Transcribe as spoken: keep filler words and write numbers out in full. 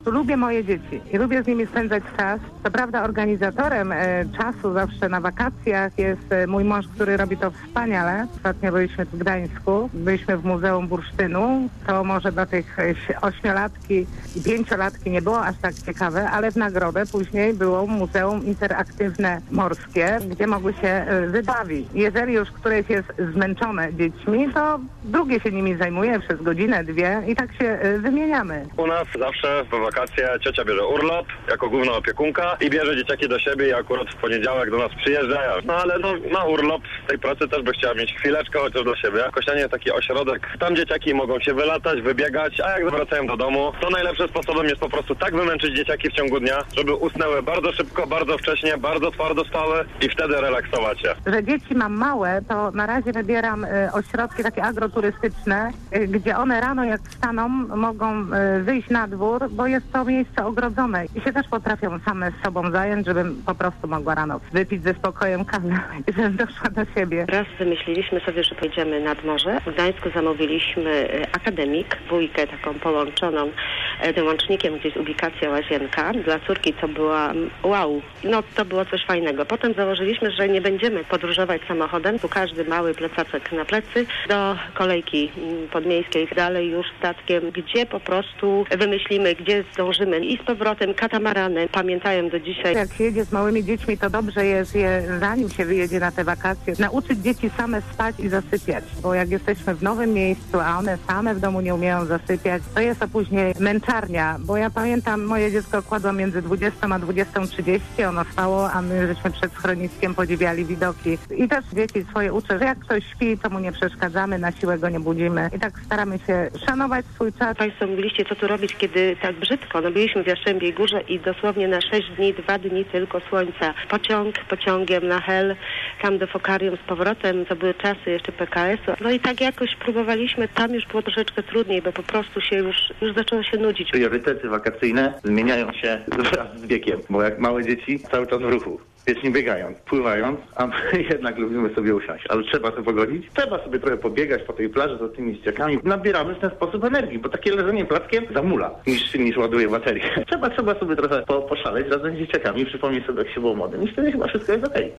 Lubię moje dzieci i lubię z nimi spędzać czas. Co prawda organizatorem e, czasu zawsze na wakacjach jest e, mój mąż, który robi to wspaniale. Ostatnio byliśmy w Gdańsku, byliśmy w Muzeum Bursztynu. To może dla tych e, ośmiolatki i pięciolatki nie było aż tak ciekawe, ale w nagrodę później było Muzeum Interaktywne Morskie, gdzie mogły się e, wybawić. Jeżeli już któreś jest zmęczone dziećmi, to drugie się nimi zajmuje przez godzinę, dwie i tak się e, wymieniamy. U nas zawsze w wakacje ciocia bierze urlop jako główna opiekunka i bierze dzieciaki do siebie i akurat w poniedziałek do nas przyjeżdżają. No ale no, ma urlop z tej pracy, też by chciała mieć chwileczkę chociaż do siebie. Kościanie jest taki ośrodek, tam dzieciaki mogą się wylatać, wybiegać, a jak wracają do domu, to najlepszym sposobem jest po prostu tak wymęczyć dzieciaki w ciągu dnia, żeby usnęły bardzo szybko, bardzo wcześnie, bardzo twardo spały i wtedy relaksować się. Że dzieci mam małe, to na razie wybieram y, ośrodki takie agroturystyczne, y, gdzie one rano jak wstaną mogą y, wyjść na dwór, bo jest to miejsce ogrodzone i się też potrafią same z sobą zająć, żebym po prostu mogła rano wypić ze spokojem kawę i żebym doszła do siebie. Raz wymyśliliśmy sobie, że pojedziemy nad morze. W Gdańsku zamówiliśmy akademik, dwójkę taką połączoną tym łącznikiem, gdzie jest ubikacja łazienka. Dla córki to była wow, no to było coś fajnego. Potem założyliśmy, że nie będziemy podróżować samochodem, tu każdy mały plecacek na plecy do kolejki podmiejskiej, dalej już statkiem, gdzie po prostu wymyślimy, gdzie zdążymy i z powrotem katamaranem. Pamiętają do dzisiaj. Jak się jedzie z małymi dziećmi, to dobrze jest je, zanim się wyjedzie na te wakacje, nauczyć dzieci same spać i zasypiać. Bo jak jesteśmy w nowym miejscu, a one same w domu nie umieją zasypiać, to jest to później męczarnia. Bo ja pamiętam, moje dziecko kładło między dwudziestą a dwudziestą trzydzieści, ono spało, a my żeśmy przed schroniskiem podziwiali widoki. I też dzieci swoje uczę, że jak ktoś śpi, to mu nie przeszkadzamy, na siłę go nie budzimy. I tak staramy się szanować swój czas. Państwo mówiliście, co tu robić, kiedy tak brzydko. No byliśmy w Jastrzębiej Górze i dosłownie na sześć dni, dwa dni tylko słońca. Pociąg, pociągiem na Hel, tam do Fokarium z powrotem. To były czasy jeszcze P K S-u. No i tak jakoś próbowaliśmy. Tam już było troszeczkę trudniej, bo po prostu się już, już zaczęło się nudzić. Priorytety wakacyjne zmieniają się wraz z wiekiem, bo jak małe dzieci cały czas w ruchu. Wiecznie biegają, pływając, a my jednak lubimy sobie usiąść. Ale trzeba to pogodzić. Trzeba sobie trochę pobiegać po tej plaży za tymi ściekami. Nabieramy w ten sposób energii, bo takie leżenie plackiem zamula niż, niż ładuje baterię. Trzeba, trzeba sobie trochę po, poszaleć razem z dzieciakami, przypomnieć sobie, jak się było młodym i wtedy chyba wszystko jest okej.